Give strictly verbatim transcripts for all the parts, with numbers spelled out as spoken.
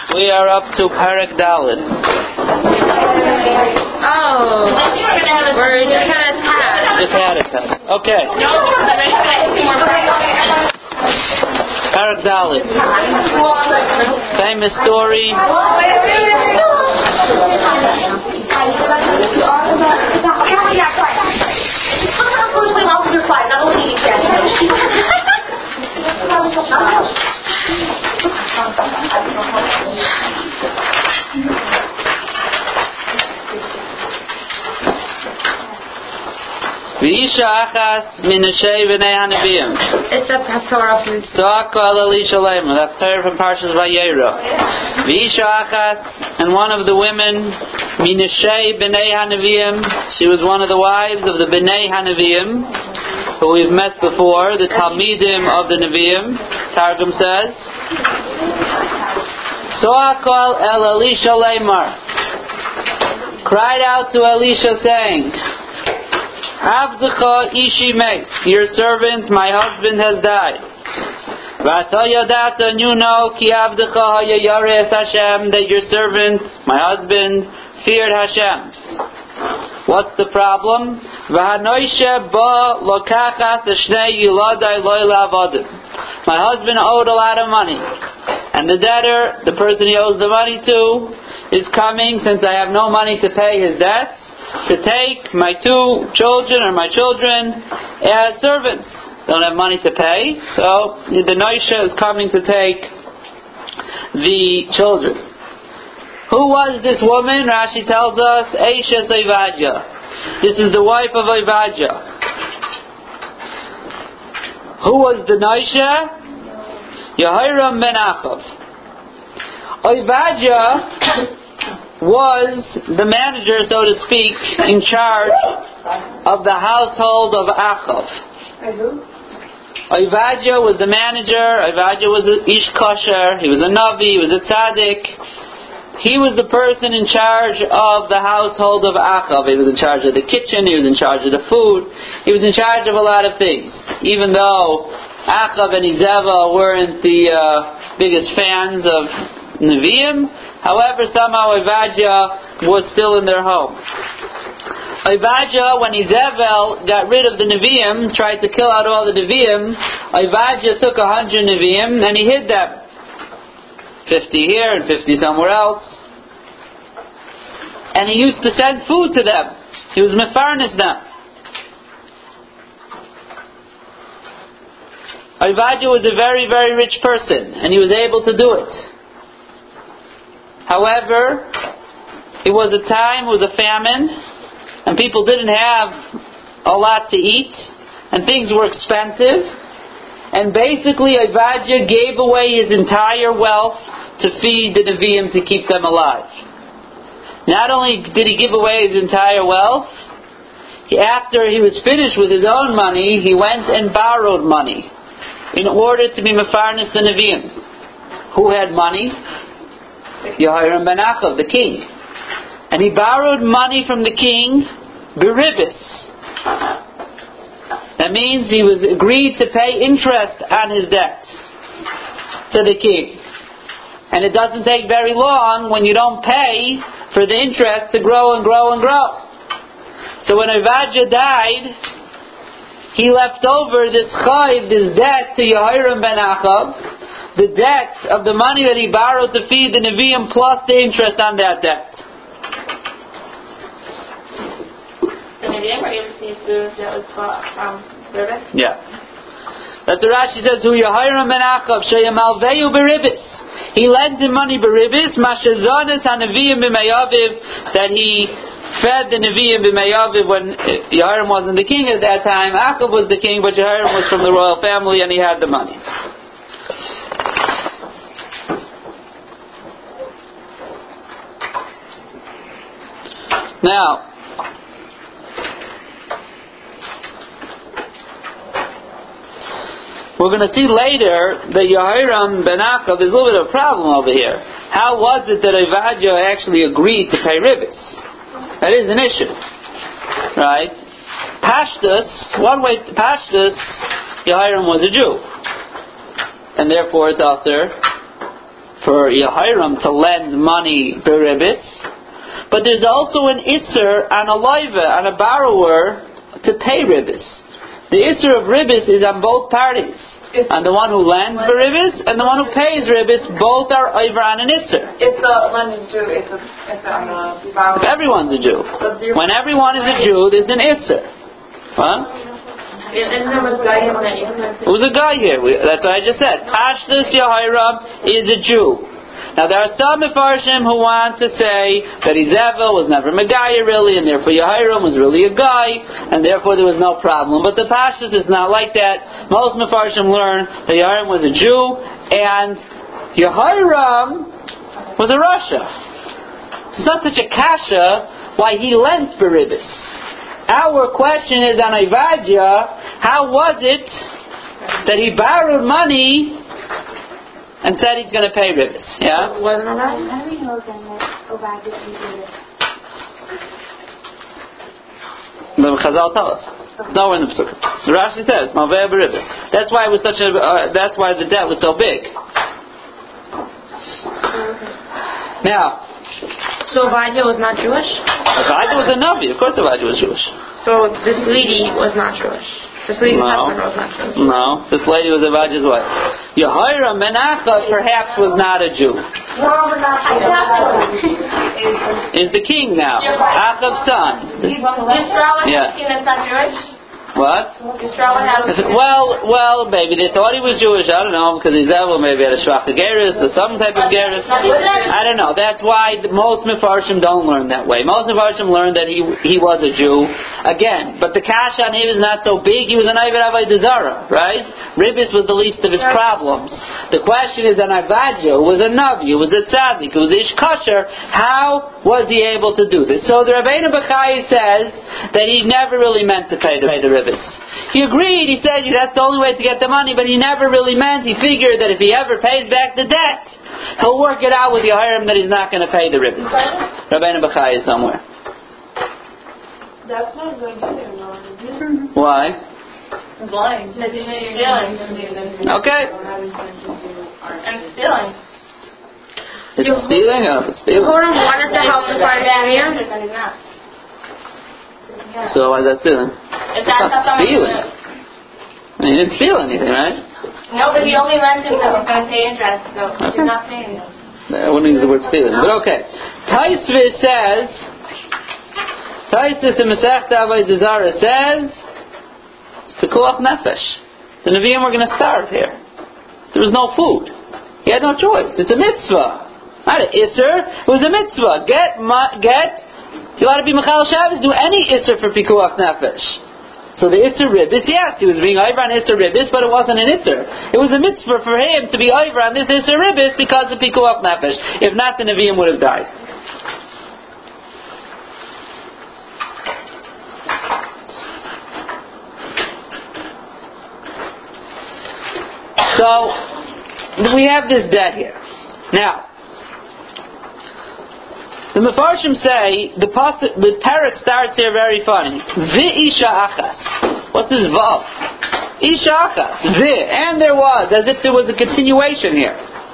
We are up to Parak Dalet. Oh, we're just had a test. Just had a test. Okay. Parak Dalet. Famous story. V'isha achas minashay v'nei hanavim. It's a pastoral food. Tzaka al Elisha leimu. That's Torah from Parshas Vayera. V'isha achas, and one of the women, minashay b'nei hanavim. She was one of the wives of the b'nei hanavim, who we've met before, the Talmidim of the Nevi'im. Targum says, Tzaka el Elisha leimar. Cried out to Elisha saying, Avdecha ishi meis, your servant, my husband has died. V'ata yadata, and you know, ki avdecha haya yares Hashem, that your servant, my husband, feared Hashem. What's the problem? V'hanoishe ba lokachas shnei yiladai loy la'avodim. My husband owed a lot of money, and the debtor, the person he owes the money to, is coming, since I have no money to pay his debts, to take my two children or my children as servants. Don't have money to pay, so the Noisha is coming to take the children. Who was this woman? Rashi tells us, Eishes Oivadya. This is the wife of Oivadya. Who was the Noisha? Yehoram ben Achav. Oivadya was the manager, so to speak, in charge of the household of Achav. Oivadya was the manager. Oivadya was an ish kosher. He was a navi. He was a tzaddik. He was the person in charge of the household of Achav. He was in charge of the kitchen. He was in charge of the food. He was in charge of a lot of things. Even though Achav and Izeva weren't the uh, biggest fans of Nevi'im, however, somehow Oivadya was still in their home. Oivadya, when Izebel got rid of the Nevi'im, tried to kill out all the Nevi'im, Oivadya took a hundred Nevi'im and he hid them. Fifty here and fifty somewhere else. And he used to send food to them. He was mefarnes them. Oivadya was a very, very rich person, and he was able to do it. However, it was a time, it was a famine, and people didn't have a lot to eat, and things were expensive, and basically Oivadya gave away his entire wealth to feed the Nevi'im to keep them alive. Not only did he give away his entire wealth, he, after he was finished with his own money, he went and borrowed money in order to be mefarnes the Nevi'im. Who had money? Yehoram ben Achav, the king. And he borrowed money from the king, beribis. That means he was agreed to pay interest on his debt to the king. And it doesn't take very long when you don't pay for the interest to grow and grow and grow. So when Oivadya died, he left over this chayv, this debt to Yehoram ben Achav, the debt of the money that he borrowed to feed the Nevi'im plus the interest on that debt. The Nevi'im were able to see food that was bought from service? Yeah. That's what Rashi says, Hu Yehoram ben Achav sheyamalveyu beribis. He lent him money beribis, mashazonis ha-Nevi'im b'meyaviv, that he fed the Nevi'im b'meyaviv when Yehoram wasn't the king at that time. Achav was the king, but Yehoram was from the royal family and he had the money. Now, we're going to see later that Yehoram ben Achav, there's a little bit of a problem over here. How was it that Oivadya actually agreed to pay ribis? That is an issue. Right? Pashtus, one way, Pashtus, Yehoram was a Jew. And therefore it's also for Yehiram to lend money beribis, but there's also an isser and a loiva and a borrower to pay ribis. The isser of ribis is on both parties. And the one who lends beribis and the one who pays ribis, both are over on an isser. If the lender's Jew, it's a, it's on the borrower. If everyone's a Jew. When everyone is a Jew, there's an isser. Huh? It was a guy here. We, that's what I just said. Pashtus Yehiram is a Jew. Now there are some Mefarshim who want to say that Izeva was never Megaya really, and therefore Yehiram was really a guy, and therefore there was no problem. But the Pashtus is not like that. Most Mefarshim learn that Yehiram was a Jew, and Yehiram was a Rasha. It's not such a kasha why he lent beribis. Our question is on Ivadia, how was it that he borrowed money and said he's going to pay ribis? Yeah? Wasn't alright? How do we know then that Ovadia can do this? The Chazal tell us. It's nowhere in the Pesukah. The Rashi says, Maveh beribis. That's why it was such a. Uh, that's why the debt was so big. Now. So Ovadia was not Jewish? Ovadia was a Navi. Of course, Ovadia was Jewish. So this lady was not Jewish. This lady's no. husband was not Jewish. No, this lady was Ovadia's wife. Yehiram ben Achav perhaps was not a Jew. Is the king now? Achav's son. Yisrael is Yeah. the king that's not Jewish? What? Yisrael has Well, well, maybe they thought he was Jewish. I don't know, because Izeva maybe had a shvach geris or some type of geris. I don't know. That's why most Mefarshim don't learn that way. Most Mefarshim learn that he he was a Jew. Again, but the kasha on him is not so big. He was an Ived Avodah Zarah, right? Ribis was the least of his problems. The question is on Ivadia, who was a Navi, who was a Tzaddik, who was a Ish Kosher, how was he able to do this? So the Rabbeinu Bachai says that he never really meant to pay the, pay the ribis. He agreed, he said that's the only way to get the money, but he never really meant, he figured that if he ever pays back the debt, he'll work it out with Yehiram that he's not going to pay the ribis. Rabbeinu Bachai is somewhere. That's not good either. Why? Blind. Okay. And stealing. It's stealing? Oh, it's stealing. Yehoram wanted to help the find So why is that stealing? If It's not stealing. I mean, he didn't steal anything, right? No, but he only lent him that he's going to pay interest, so he's not paying it. I wouldn't use the word stealing, but okay. Taisvis says, Taisvis in Masechta Avodah Zarah says, it's Pekuach Nefesh. The Nevi'im were going to starve here. There was no food. He had no choice. It's a mitzvah. Not an isser. It was a mitzvah. Get, get, you ought to be Mechal Shabbos, do any isser for Pekuach Nefesh. So the isser ribis, yes, he was being over on isser ribis, but it wasn't an isser. It was a mitzvah for him to be over on this isser ribis because of Pekuach Nefesh. If not, the Nevi'im would have died. So, we have this debt here. Now, the Mefarshim say, the pasuk, the parak starts here very funny. V'isha achas. What's this vav? Isha achas. Vi. And there was, as if there was a continuation here.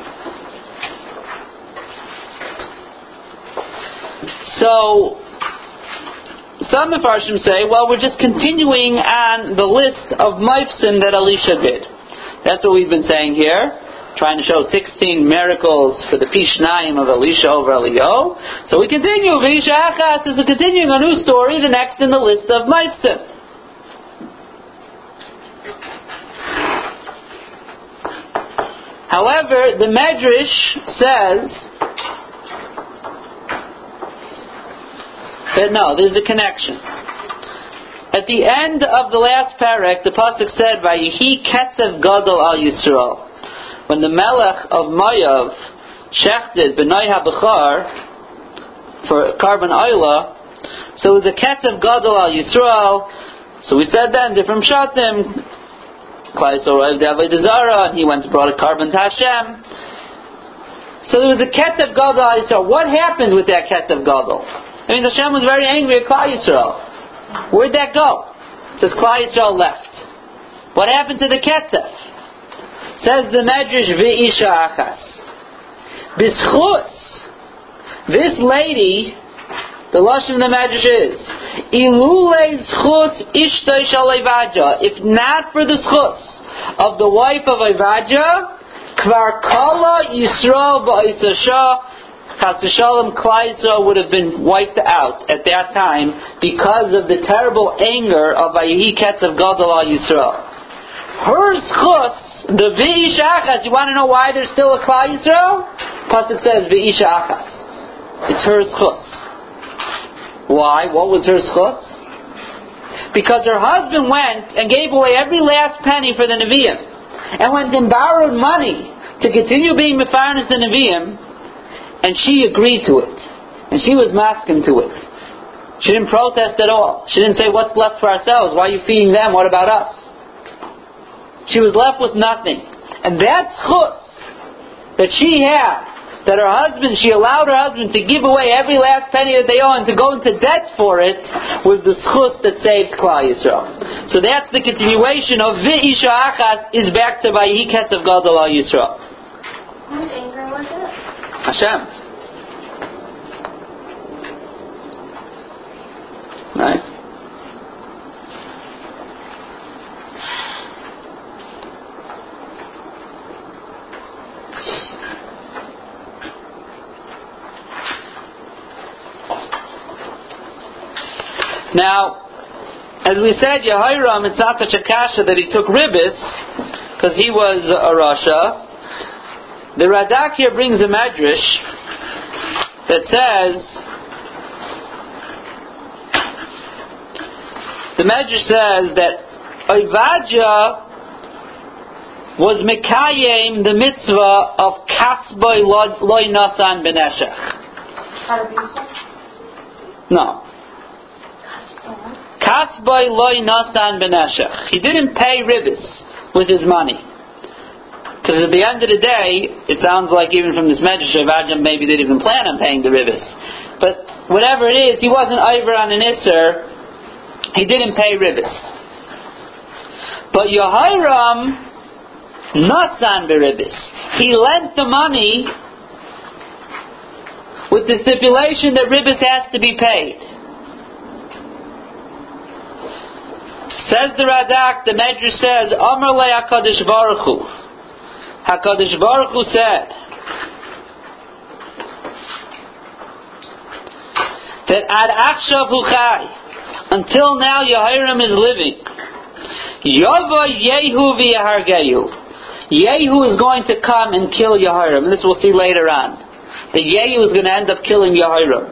So, some Mefarshim say, well, we're just continuing on the list of mifsim that Elisha did. That's what we've been saying here. Trying to show sixteen miracles for the Pishnayim of Elisha over Eliyahu. So we continue. V'isha achas is a continuing a new story, the next in the list of mifsim. However, the Medrash says that no, there's a connection. At the end of the last parak, the pasuk said, "Vayihi ketzev gadol al Yisrael." When the Melech of Mayav shechted B'nai HaBechar for carbon oila, so it was a ketzev gadol al Yisrael. So we said then different pshatim. Klai Yisrael arrived at Avodah Zarah, and he went and brought a carbon to Hashem. So there was a ketzev gadol al Yisrael. What happened with that ketzev gadol? I mean, Hashem was very angry at Klai Yisrael. Where'd that go? It says Klai Yisrael left. What happened to the ketzev? Says the Medrash, V'isha achas. B'schus, this lady, the lashon of the Medrash is, Ilulei schus ishtay shel Ovadia. If not for the schus of the wife of Ovadia, kvar kala Yisrael ba'isasha, Chas v'shalom, Klal Yisrael would have been wiped out at that time because of the terrible anger of Vayehi Ketzav Gadol al Yisrael. Her schus, the V'isha Achas, you want to know why there's still a Klal Yisrael? Pasuk says V'isha Achas. It's her schus. Why? What was her schus? Because her husband went and gave away every last penny for the Nevi'im, and went and borrowed money to continue being Mefarnes the Nevi'im. And she agreed to it. And she was masking to it. She didn't protest at all. She didn't say, what's left for ourselves? Why are you feeding them? What about us? She was left with nothing. And that schus that she had, that her husband, she allowed her husband to give away every last penny that they owned, to go into debt for it, was the schus that saved Klal Yisrael. So that's the continuation of V'isha Achas is back to Vayehi Ketzav Gadol al Yisrael. Whose anger was it? Hashem. Right? Now, as we said, Yehoram, it's not such a kasha that he took ribis, because he was a Rasha. The Radak here brings a medrash that says, the medrash says that Ovadia was mekayem the mitzvah of kasboi loy nasan beneshech. No. Kasboi loy nasan beneshech. He didn't pay ribis with his money. Because at the end of the day, it sounds like even from this medrash, Ovadia maybe didn't even plan on paying the ribis. But whatever it is, he wasn't over on an Isser. He didn't pay ribis. But Yehoram nasan beribis. He lent the money with the stipulation that ribis has to be paid. Says the Radak, the medrash says, Amar le HaKadosh Baruch Hu. HaKadosh Baruch Hu said that Ad Achshav Hu Chai, until now Yehoram is living. Yova Yehu v'Yahargehu. Yehu is going to come and kill Yehoram. This we'll see later on. The Yehu is going to end up killing Yehoram.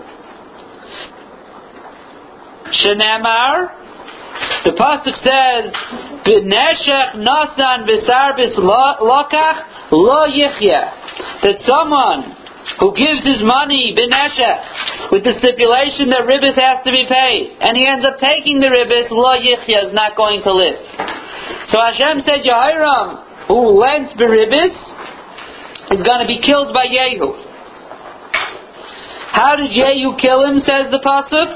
Shenamar, the pasuk says, "B'neshech nasan v'sarbis lokach lo yichya." That someone who gives his money b'neshech with the stipulation that ribis has to be paid, and he ends up taking the ribis, lo yichya, is not going to live. So Hashem said, Yehoram, who lends b'ribis, is going to be killed by Yehu. How did Yehu kill him? Says the pasuk.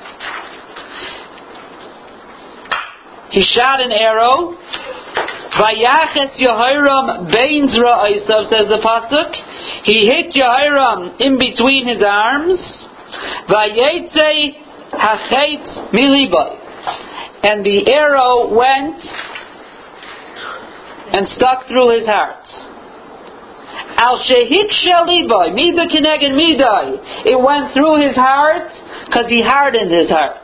He shot an arrow. Vayaches Yehoram bein zra'osav, says the pasuk. He hit Yehoram in between his arms. Vayetze hachetz milibay, and the arrow went and stuck through his heart. Al shehik shalibay mida keneged midai. It went through his heart because he hardened his heart.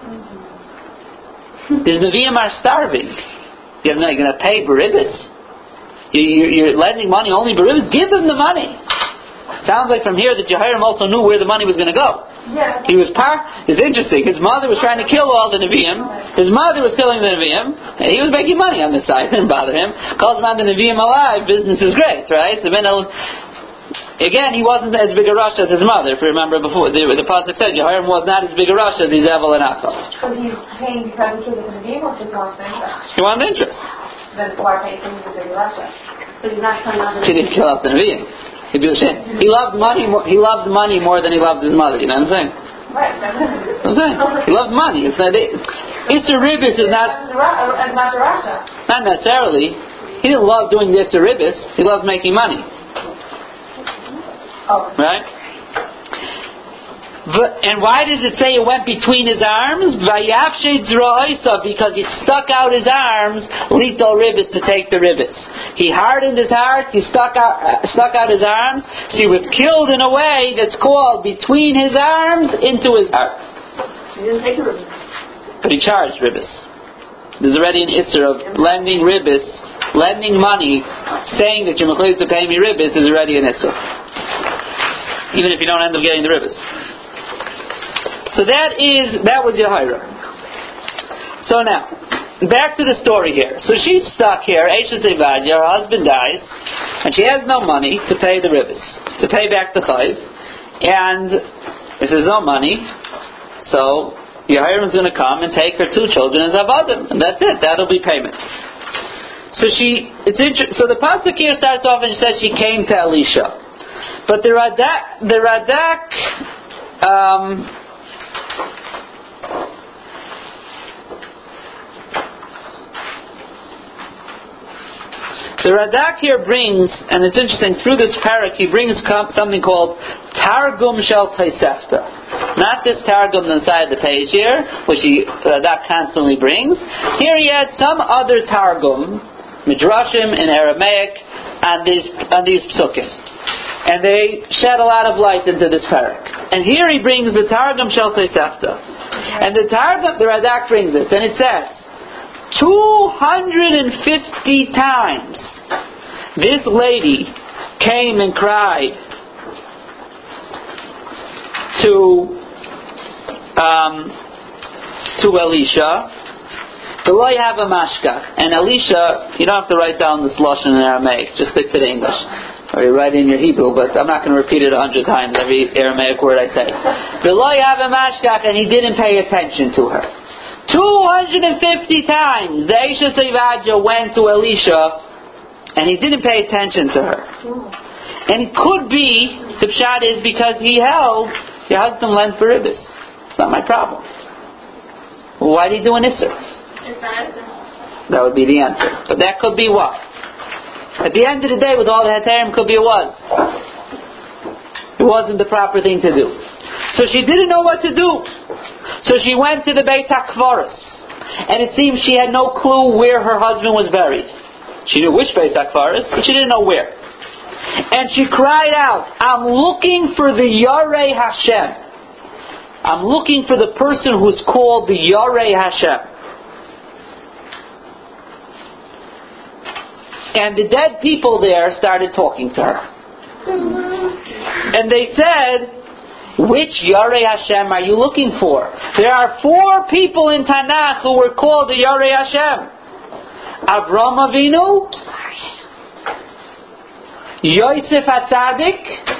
These Nevi'im are starving. You're not going to pay Barabbas. You, you're lending money only Barabbas. Give them the money. Sounds like from here that Yehoram also knew where the money was going to go. Yeah. He was par. It's interesting. His mother was trying to kill all the Nevi'im. His mother was killing the Nevi'im. And he was making money on this side. It didn't bother him. Calls him on the Nevi'im alive. Business is great, right? The Again, he wasn't as big a rush as his mother. If you remember before, the, the pasuk said Yehoram was not as big a rush as Ezel and Achel. So he's paying because he's in the game, or just wants interest? He wanted interest. Then why pay him the big rush? So he's not killing out the He didn't kill out the Nevi'im. He loved money. More, he loved money more than he loved his mother. You know what I'm saying? Right. That's what I'm saying. He loved money. It's not. It's a ribis is not. It's not Russia. Not necessarily. He didn't love doing this to ribis. He loved making money. Oh. Right? And why does it say it went between his arms? Because he stuck out his arms, lito ribbis, to take the ribbis. He hardened his heart, he stuck out, uh, stuck out his arms, so he was killed in a way that's called between his arms into his heart. He didn't take the ribbis. But he charged ribbis. There's already an issur of lending ribbis, lending money, saying that you're mechuyev to pay me ribbis is already an issur. Even if you don't end up getting the ribbis. So that is, that was Yehoira. So now, back to the story here. So she's stuck here, Eishes Evadia, her husband dies, and she has no money to pay the ribbis, to pay back the chayv, and if there's no money, so Yehoira is going to come and take her two children as avadim, and that's it, that'll be payment. So she, it's inter- so the pasuk here starts off and she says she came to Elisha. But the Radak, the Radak, um, The Radak here brings, and it's interesting, through this parak he brings something called Targum Shel Tosefta. Not this Targum inside the page here, which he, Radak constantly brings. Here he had some other Targum, Midrashim in Aramaic, on these, on these psukim. And they shed a lot of light into this parak. And here he brings the Targum Shel Tosefta. And the Targum, the Radak brings this, and it says, two hundred fifty times this lady came and cried to um, to Elisha, "V'lo have a mashkach." And Elisha, you don't have to write down this lashon in Aramaic; just stick to the English, or you write it in your Hebrew. But I'm not going to repeat it a hundred times every Aramaic word I say. "V'lo have a mashkach," and he didn't pay attention to her. two hundred fifty times the Eishes Evadia went to Elisha and he didn't pay attention to her. And it could be, the pshat is because he held, your husband lent for ribbis. It's not my problem. Well, why did he do an issur? That would be the answer. But that could be what? At the end of the day, with all the heterim, could be it was. It wasn't the proper thing to do. So she didn't know what to do. So she went to the Beit HaKvaros. And it seems she had no clue where her husband was buried. She knew which Beit HaKvaros, but she didn't know where. And she cried out, "I'm looking for the Yarei Hashem. I'm looking for the person who's called the Yarei Hashem." And the dead people there started talking to her. And they said, "Which Yarei Hashem are you looking for? There are four people in Tanakh who were called the Yarei Hashem. Avram Avinu, Yosef HaTzadik,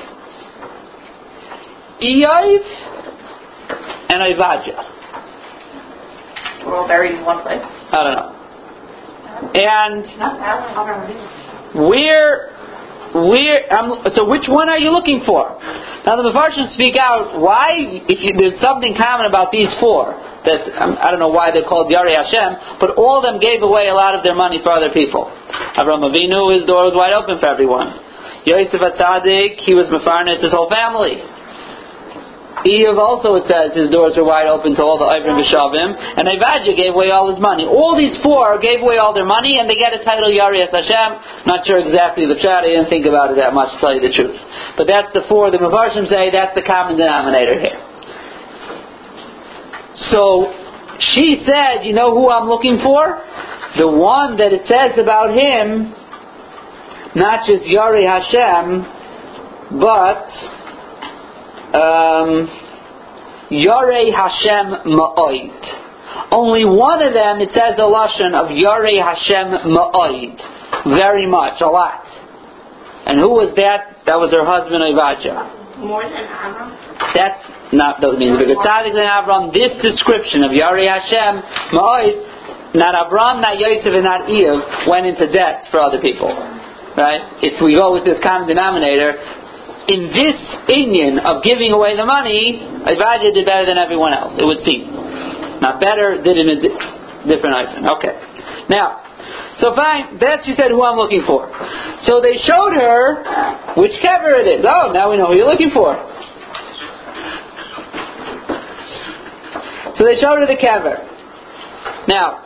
Iyov, and Evadia." We're all buried in one place. I don't know. And where, where? Um, so which one are you looking for? Now the Mefarshim speak out why, if you, there's something common about these four, that um, I don't know why they're called Yarei Hashem, but all of them gave away a lot of their money for other people. Avram Avinu, his door was wide open for everyone. Yosef HaTzadik, he was mefarnes his whole family. Iyov also, it says, his doors were wide open to all the Ivrim V'Shavim, and Evadia gave away all his money. All these four gave away all their money, and they get a title Yarei Hashem. Not sure exactly the pshat, I didn't think about it that much, to tell you the truth. But that's the four. The Mefarshim say that's the common denominator here. So she said, you know who I'm looking for? The one that it says about him, not just Yarei Hashem, but um, Yarei Hashem Ma'oid. Only one of them, it says the lashon of Yarei Hashem Ma'oid. Very much, a lot. And who was that? That was her husband Evadia. More than Avram? That's not those means. Because Tzadik and Avram, this description of Yarei Hashem Ma'oid, not Avram, not Yosef, and not Iyov went into debt for other people. Right? If we go with this common denominator, in this inyan of giving away the money, Evadia did better than everyone else, it would seem. Not better, did in a di- different item. Okay. Now, So fine, that she said who I'm looking for. So they showed her which kever it is. Oh, now we know who you're looking for. So they showed her the kever. Now,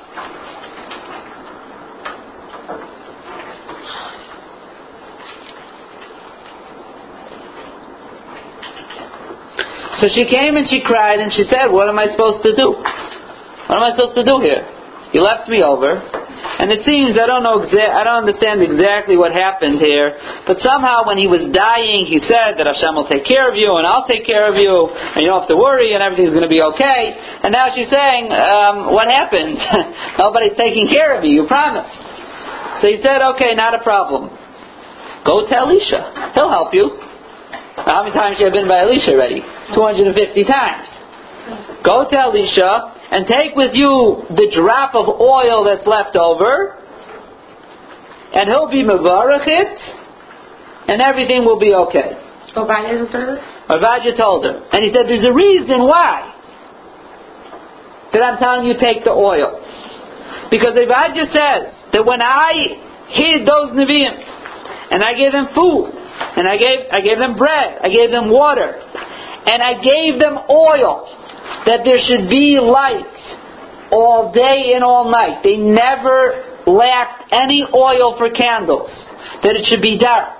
so she came and she cried and she said, what am I supposed to do? What am I supposed to do here? You left me over. And it seems, I don't know exa- I don't understand exactly what happened here, but somehow when he was dying, he said that Hashem will take care of you, and I'll take care of you, and you don't have to worry, and everything's going to be okay. And now she's saying, um, what happened? Nobody's taking care of you, you promised. So he said, okay, not a problem. Go to Elisha. He'll help you. How many times have you been by Elisha already? two hundred fifty times. Go to Elisha and take with you the drop of oil that's left over, and he'll be mevarach it, and everything will be okay. Obadiah told her? Obadiah told her. And he said, there's a reason why that I'm telling you take the oil. Because Obadiah says that when I hid those Nevi'im, and I gave them food, and I gave I gave them bread, I gave them water, and I gave them oil, that there should be light all day and all night. They never lacked any oil for candles. That it should be dark.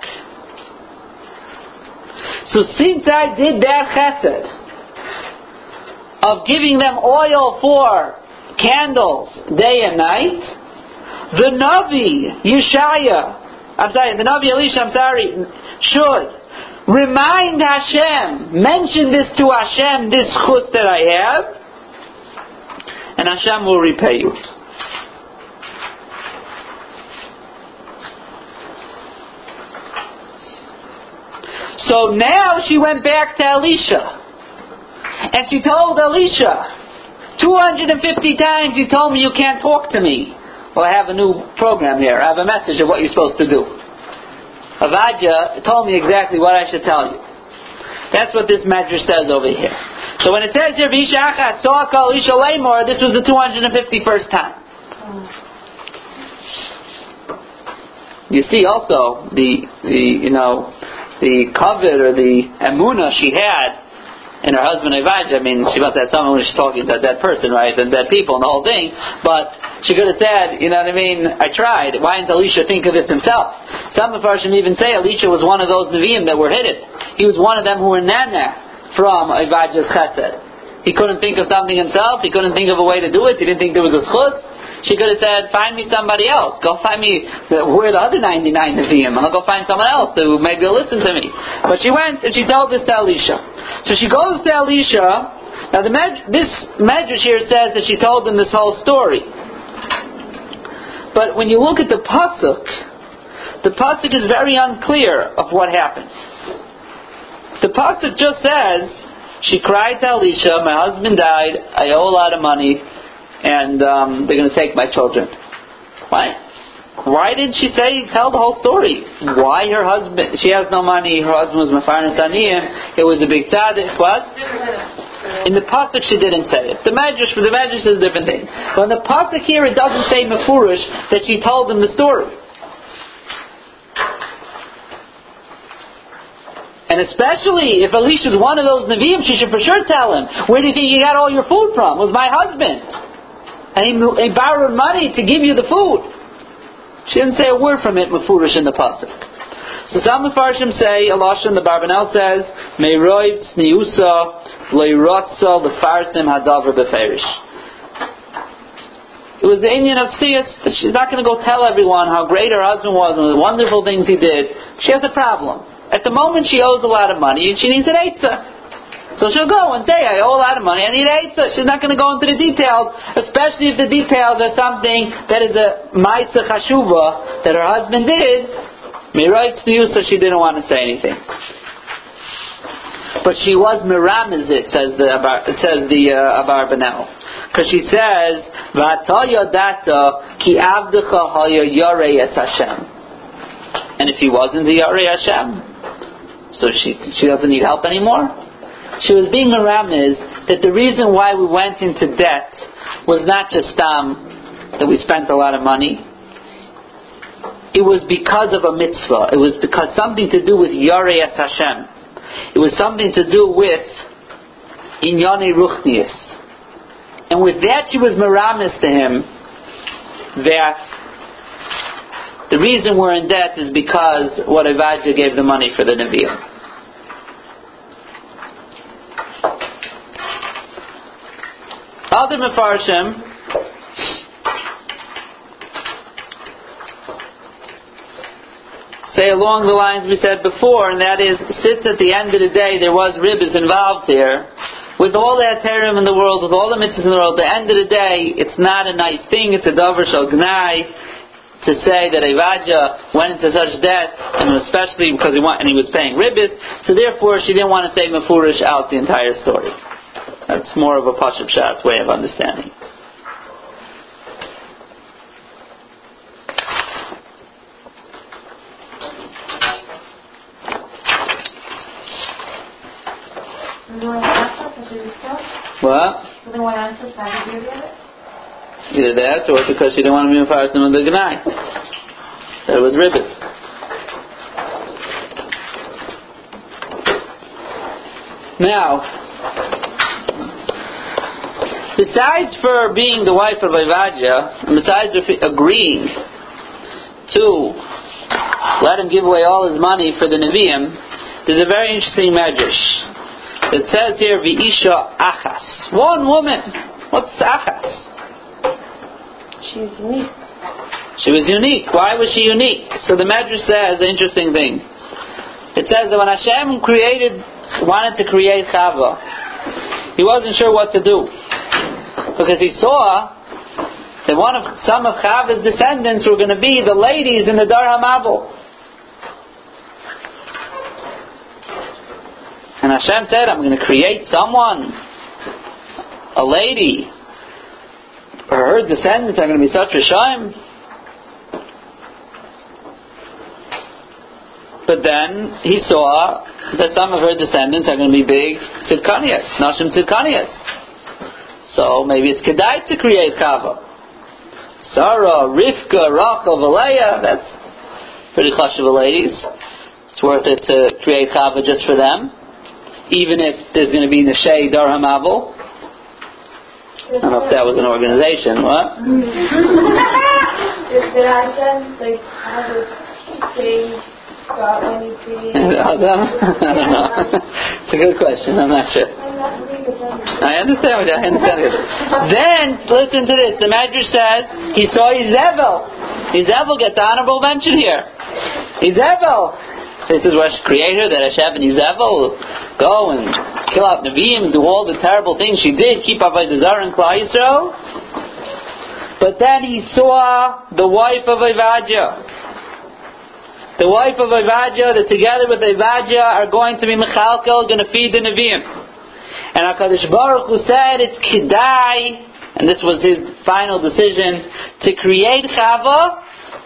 So since I did that chesed of giving them oil for candles day and night, the Navi Yeshaya, I'm sorry, the Navi Elisha, I'm sorry, should remind Hashem, mention this to Hashem, this chus that I have, and Hashem will repay you. So now she went back to Elisha, and she told Elisha, two hundred fifty times you told me you can't talk to me. Well, I have a new program here. I have a message of what you're supposed to do. Obadiah told me exactly what I should tell you. That's what this medrash says over here. So when it says here, V'ishachat so'ak Elisha leimor, this was the two hundred fifty-first time. You see also the, the you know, the kavod or the emunah she had in her husband Obadiah. I mean, she must have had someone when she's talking to that person, right? And that people and the whole thing. But she could have said, you know what I mean, I tried. Why didn't Elisha think of this himself? Some of us even say Elisha was one of those Nevi'im that were hidden. He was one of them who were nana from Obadiah's chesed. He couldn't think of something himself. He couldn't think of a way to do it. He didn't think there was a schus. She could have said, find me somebody else. Go find me, who are the other ninety-nine Nevi'im? I'll go find someone else who maybe will listen to me. But she went and she told this to Elisha. So she goes to Elisha. Now the med- this medrash here says that she told him this whole story. But when you look at the pasuk, the pasuk is very unclear of what happened. The pasuk just says, she cried to Elisha, my husband died, I owe a lot of money, and um, they're going to take my children. Why? Why did she say, tell the whole story? Why her husband, she has no money, her husband was Mefarnes Aniyim, it was a big tzaddik, what? In the pasuk she didn't say it. The medrash, for the medrash is a different thing. But in the pasuk here it doesn't say mefurish that she told them the story. And especially if Elisha's one of those Nevi'im, she should for sure tell him, where do you think you got all your food from? It was my husband. And he, he borrowed money to give you the food. She didn't say a word from it, mefurish in the pasuk. So some Mefarshim say, Elisha, the Barbanel says, Meiroiv tzniusa leirotza lefarsim hadavar beferish. It was the Indian of Tznius that she's not going to go tell everyone how great her husband was and the wonderful things he did. She has a problem. At the moment she owes a lot of money and she needs an eitzah. So she'll go and say, I owe a lot of money, I need eitzah. She's not going to go into the details, especially if the details are something that is a ma'aseh chashuva that her husband did. Me writes to you, so she didn't want to say anything. But she was miramizit, says the it says the uh, Abarbanel, because she says, "V'ata yodata ki avdecha haya yarei es Hashem." And if he wasn't the yarei Hashem, so she she doesn't need help anymore. She was being miramiz that the reason why we went into debt was not just um, that we spent a lot of money. it was because of a mitzvah. It was because something to do with Yarei Es Hashem. It was something to do with Inyani Ruchnius. And with that she was meramis to him that the reason we're in debt is because what Avadja gave the money for the Nevi'im. Other Mefarshim say along the lines we said before, and that is, since at the end of the day there was ribbis involved here, with all the heterim in the world, with all the mitzvahs in the world, at the end of the day, it's not a nice thing, it's a davar shel gnai, to say that Avadja went into such debt, and especially because he went, and he was paying ribbis, so therefore she didn't want to say mefurish out the entire story. That's more of a Pashup Shat's way of understanding. What? Either that, or because she didn't want to be mefarshim on the Gnai. That it was ribbis. Now, besides for being the wife of Avadja, and besides agreeing to let him give away all his money for the Nevi'im, there's a very interesting medrash. It says here, V'isha achas. One woman. What's achas? She's unique. She was unique. Why was she unique? So the Medrash says an interesting thing. It says that when Hashem created, wanted to create Chava, He wasn't sure what to do, because He saw that one of some of Chava's descendants were going to be the ladies in the Dar HaMabul. And Hashem said, I'm going to create someone, a lady, her descendants are going to be such a shame. But then he saw that some of her descendants are going to be big tzidkanias, nashim tzidkanias. So maybe it's kedai to create Chava. Sarah, Rivka, Rachel, Leah, that's pretty chashuv ladies. It's worth it to create Chava just for them, even if there's going to be Neshei Dar HaMabul. I don't know if that was an organization. What? Did Hashem like have a say about anything? I don't know. It's a good question. I'm not sure. I understand. I understand it. Then listen to this. The Medrash says he saw Izebel. Izebel gets honorable mention here. Izebel. This is what creator that Hashem and Izebel will go and kill out Nevi'im and do all the terrible things she did, keep Avodah Zarah and Klal Yisrael. But then he saw the wife of Avadja. The wife of Avadja that together with Avadja are going to be Mechalkel, going to feed the Nevi'im. And HaKadosh Baruch Hu said it's Kedai, and this was his final decision, to create Chava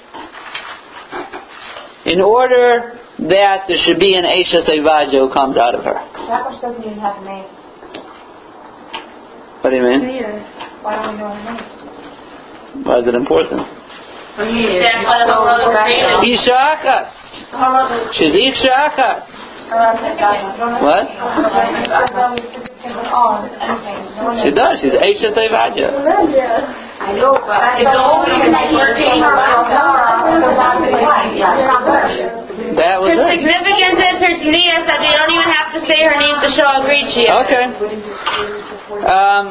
in order that there should be an Eishes Avadja who comes out of her. Yaakov doesn't even have a name. What do you mean? Why don't we know her name? Why is it important? Isha Achas. She's Isha Achas. What? She does. She's Eishes Avadja. I know, but it's That was her it. significance is her tanias that they don't even have to say her name to show how great she is. Okay. Um,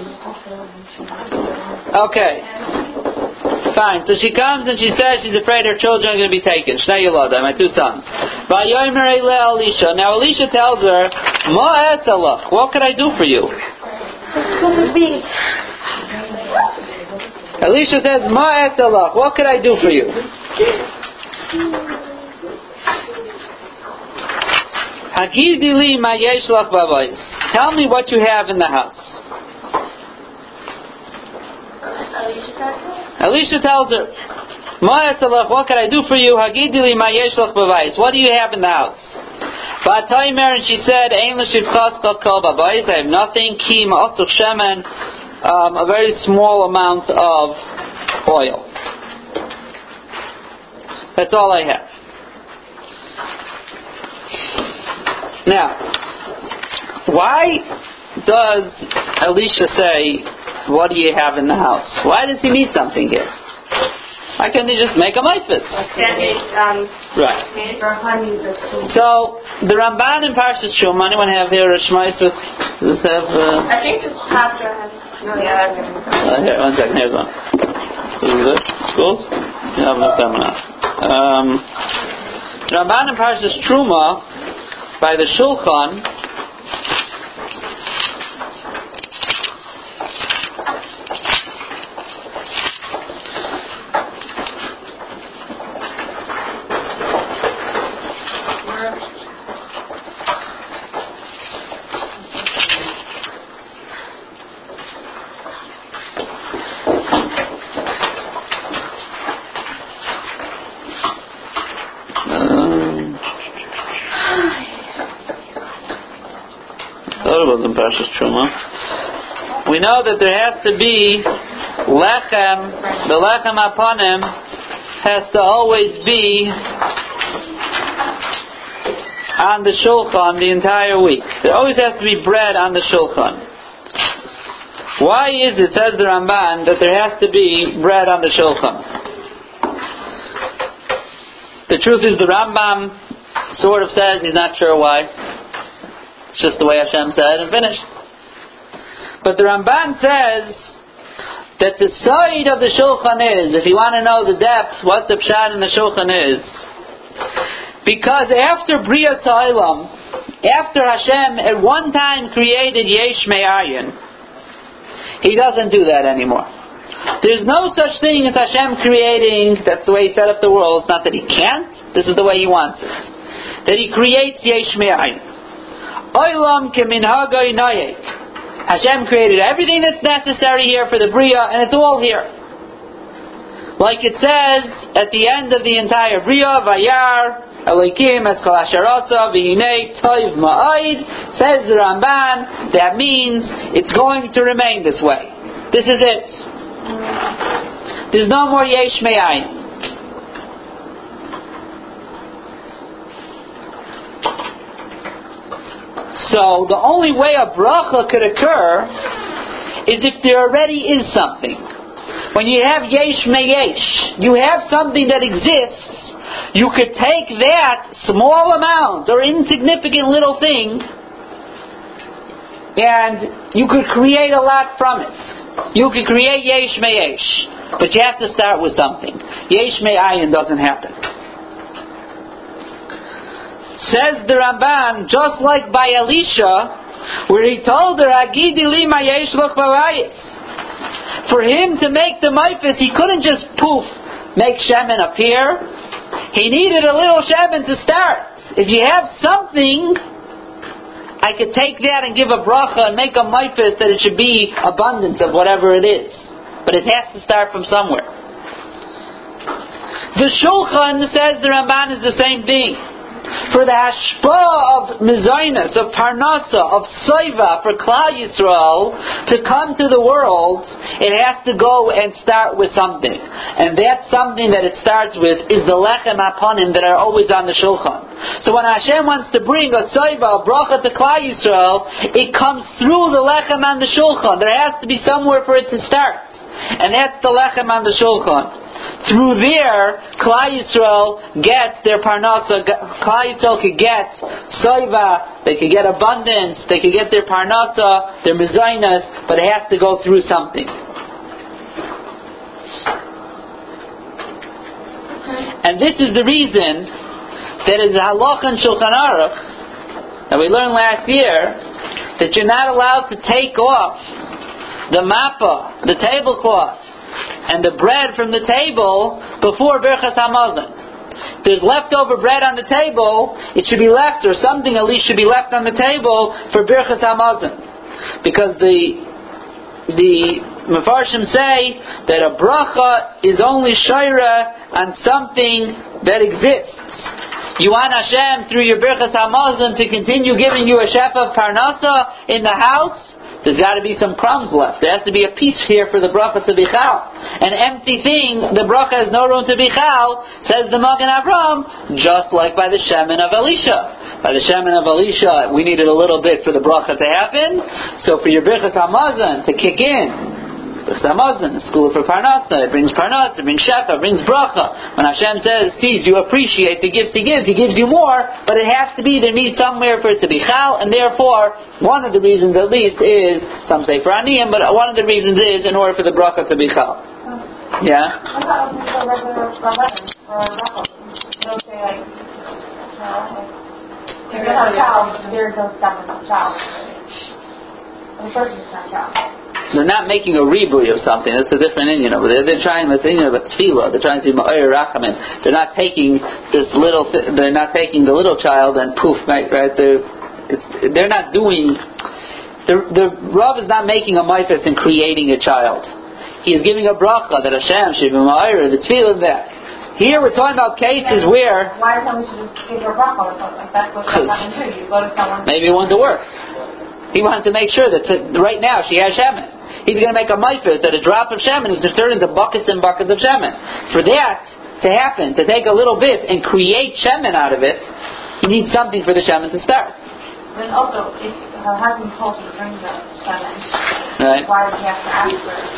okay. Fine. So she comes and she says she's afraid her children are going to be taken. Shnei Yolada, my two sons. Vayomer Eila Elisha. Now Elisha tells her, Ma etzalach. What could I do for you? Go to the beach. Elisha says, Ma etzalach. What could I do for you? Hagidi li ma yesh lach b'bayis. Tell me what you have in the house. Elisha tells her, Ma etzalach, what can I do for you? Hagidi li ma yesh lach b'bayis. What do you have in the house? V'ataymer, and she said, Ein l'shivchas kol b'bayis. I have nothing. Ki ma'otzuk shemen, um, a very small amount of oil. That's all I have. Now, why does Elisha say, what do you have in the house? Why does he need something here? Why can't he just make a maifis? Um, right. So, the Ramban in Parshas Truma, anyone have here a shmais with, does this have, uh... I think the chapter has, no, yeah, uh, here, one second, here's one. This is it? Schools? Yeah, no seminar. Um, Ramban in Parshas Truma, by the Shulchan, in Parshas Truma. We know that there has to be lechem, the lechem aponim has to always be on the shulchan the entire week. There always has to be bread on the shulchan. Why is it, says the Ramban, that there has to be bread on the shulchan? The truth is the Rambam sort of says he's not sure why. It's just the way Hashem said and finished. But the Ramban says that the side of the Shulchan is, if you want to know the depth, what the pshat in the Shulchan is, because after Bria Ta'olam, after Hashem at one time created Yesh Me'ayin, He doesn't do that anymore. There's no such thing as Hashem creating, that's the way He set up the world. It's not that He can't, this is the way He wants it. That He creates Yesh Me'ayin. Olam keminhagay nayek. Hashem created everything that's necessary here for the Bria, and it's all here. Like it says at the end of the entire Bria, Vayar, Elokim es kol asher asa, v'hinei toiv ma'aid, says the Ramban, that means it's going to remain this way. This is it. There's no more Yesh Me'ayin. So the only way a bracha could occur is if there already is something. When you have yesh me'yesh, you have something that exists, you could take that small amount or insignificant little thing and you could create a lot from it. You could create yesh me'yesh, but you have to start with something. Yesh me'ayin doesn't happen. Says the Ramban, just like by Elisha, where he told her, Agidi li ma yesh loch b'vayis. For him to make the maifis, he couldn't just poof, make shemen appear. He needed a little shemen to start. If you have something, I could take that and give a bracha and make a maifis that it should be abundance of whatever it is. But it has to start from somewhere. The Shulchan, says the Ramban, is the same thing. For the hashpah of mizainas, of parnasa, of soiva, for Klal Yisrael to come to the world, it has to go and start with something. And that something that it starts with is the lechem aponim that are always on the shulchan. So when Hashem wants to bring a soiva, a bracha to Klal Yisrael, it comes through the lechem on the shulchan. There has to be somewhere for it to start. And that's the lechem on the shulchan. Through there, Klal Yisrael gets their parnasa. Klal Yisrael could get soiva, they could get abundance, they could get their parnasa, their mizainas, but it has to go through something. And this is the reason that is the halach in Shulchan Aruch that we learned last year, that you're not allowed to take off the mappa, the tablecloth, and the bread from the table before Birchas Hamazon. There's leftover bread on the table, it should be left, or something at least should be left on the table for Birchas Hamazon. Because the the Mefarshim say that a bracha is only shayra on something that exists. You want Hashem through your Birchas Hamazon to continue giving you a shef of parnasa in the house? there's got to be some crumbs left. There has to be a piece here for the bracha to be chal. An empty thing, the bracha has no room to be chal, says the Magen Avram, just like by the shemen of Elisha. By the shemen of Elisha, we needed a little bit for the bracha to happen. So for your Birchas Hamazon to kick in, Birchas Hamazon, the school for Parnassah, it brings Parnassah, it brings Shefa, it brings bracha. When Hashem says, seeds, you appreciate the gifts He gives, He gives you more, but it has to be, there needs somewhere for it to be chal, and therefore, one of the reasons at least is, some say for Aniyim, but one of the reasons is in order for the bracha to be chal. Yeah? I thought it was a regular rabbanim, or a rabbin. They don't say like, no, like, if you're not a child, there goes seven child. The person is not a child. They're not making a reboot of something. That's a different inyan over there. They're trying, let's say, you know, but tefillah. They're trying to be ma'ir rachamim. They're not taking this little. They're not taking the little child and poof, right? right they're, it's, they're not doing. The the Rav is not making a ma'ifas and creating a child. He is giving a bracha that Hashem should be ma'ir the tefillah that. Here we're talking about cases yeah, where. Why does someone should just give you a bracha or something? Like that's what you're talking to. You go to someone. Maybe it wanted to work. He wanted to make sure that to, right now she has shemen. He's going to make a ma'ifas that a drop of shemen is going to turn into buckets and buckets of shemen. For that to happen, to take a little bit and create shemen out of it, he needs something for the shemen to start. Then also, if her husband told you to bring the shemen, right. Why would he have to ask for it?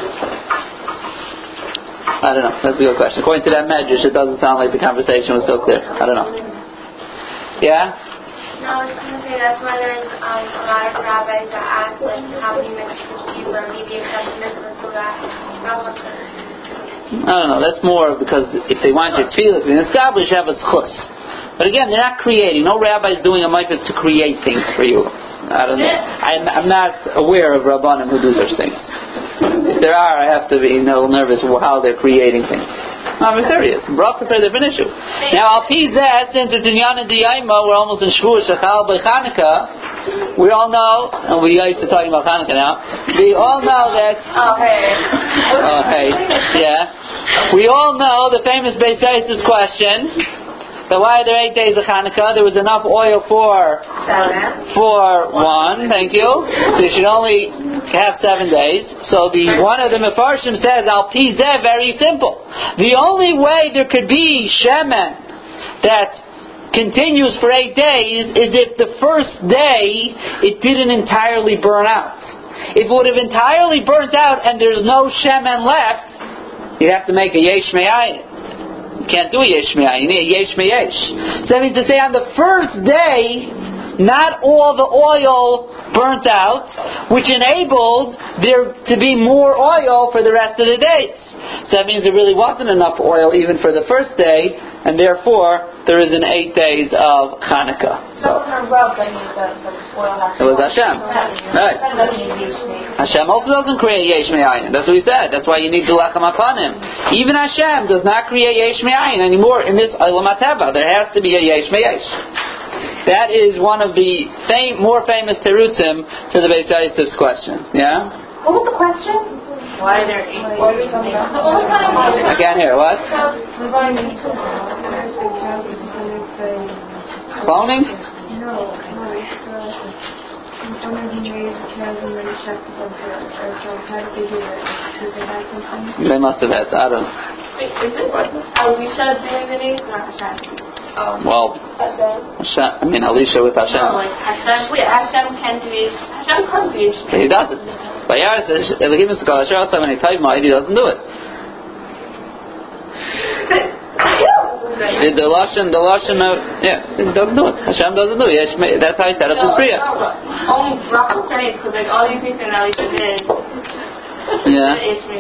I don't know. That's a good question. According to that medrash, it doesn't sound like the conversation was so clear. I don't know. Yeah? No, I was going to say that's why there's um, a lot of rabbis that ask like how many minutes to keep or maybe if that's mitzvah so that I don't know, that's more because if they want your tefillah to be established, have a schus. But again, they're not creating. No rabbi is doing a ma'ifas to create things for you. I don't know. I'm, I'm not aware of rabbanim who do such things. If there are, I have to be a little nervous how they're creating things. No, I'm serious. Brachas are a different issue. Now, al pi zeh, since it's in Yana D'Yayma, we're almost in Shavuos Shachal by Chanukah. We all know, and we are used to talking about Chanukah now. We all know that. Oh hey. Oh hey. Yeah. We all know the famous Beis Yosef's question. So why are there eight days of Chanukah? There was enough oil for Seven. for one. Thank you. So you should only have seven days. So the one of the Mefarshim says, "Al pi zeh," very simple. The only way there could be shemen that continues for eight days is if the first day it didn't entirely burn out. If it would have entirely burnt out and there's no shemen left, you'd have to make a yesh me'ayin. You can't do a yesh me'ayin. You need a yesh me'yesh. So that means to say on the first day, not all the oil burnt out, which enabled there to be more oil for the rest of the days. So that means there really wasn't enough oil even for the first day, and therefore there is an eight days of Chanukah. So it was Hashem, right? Hashem also doesn't create yesh me'ayin. That's what we said. That's why you need to lechem apanim. Even Hashem does not create yesh me'ayin anymore in this olam hateva. There has to be a yesh me'yesh. That is one of the fam- more famous terutzim to the Beis Yosef's question. Yeah? What was the question? Why are there eight days? I can't hear. What? Cloning? No. They must have had. I don't know. Wait, is it Elisha doing the days or Hashem? Oh. Well, Hashem. I mean, Elisha with Hashem. No, like Hashem. Wait, Hashem can do it. Hashem can do it. He doesn't. But yeah, Elohim is called Hashem. So when he type he doesn't do it. The, the lashon, the lashon of yeah, he doesn't do it. Hashem doesn't do it. That's how he set up his kriya. Only Rachel said it because like all these things that Elisha did. Yeah.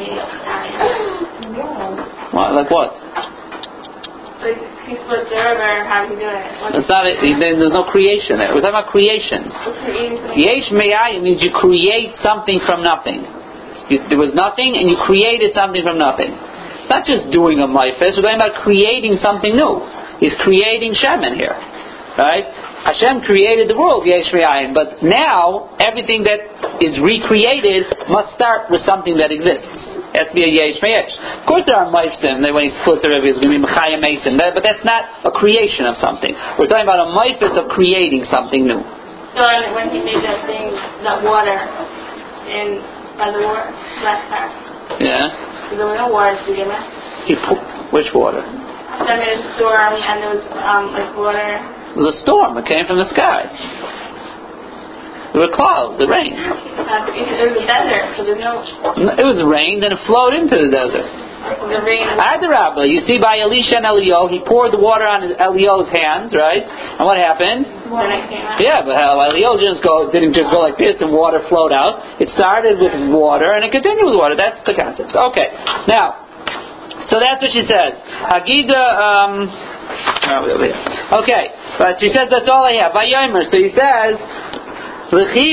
What? Like what? Like he split the river. How did he do it? It's not. A, there's no creation there. We're talking about creations. Yesh me'ayin means you create something from nothing. You, there was nothing, and you created something from nothing. It's not just doing a ma'ifas. We're talking about creating something new. He's creating shemen here, right? Hashem created the world, yesh me'ayin, but now everything that is recreated must start with something that exists. It has to be a yesh me'yesh. Of course, there are ma'ifsim that when he split the river, it's going to be mechayim mason, but that's not a creation of something. We're talking about a ma'ifas of creating something new. So when he made that thing, that water, in by the war last time. Yeah. So there were no waters to give us. He po- which water? So I made a storm and there was um, like water. It was a storm. It came from the sky. There were clouds. It rained. Uh, it was a desert, so there's no. It was rain, then it flowed into the desert. The rain. Adarabba, you see by Elisha and Eliyahu, he poured the water on Eliyahu's hands, right? And what happened? Then it came out. Yeah, but how Eliyahu just go, didn't just go like this and water flowed out. It started with water and it continued with water. That's the concept. Okay, now, so that's what she says. Hagida, um, oh, okay, but she says that's all I have. Vayomer, so he says,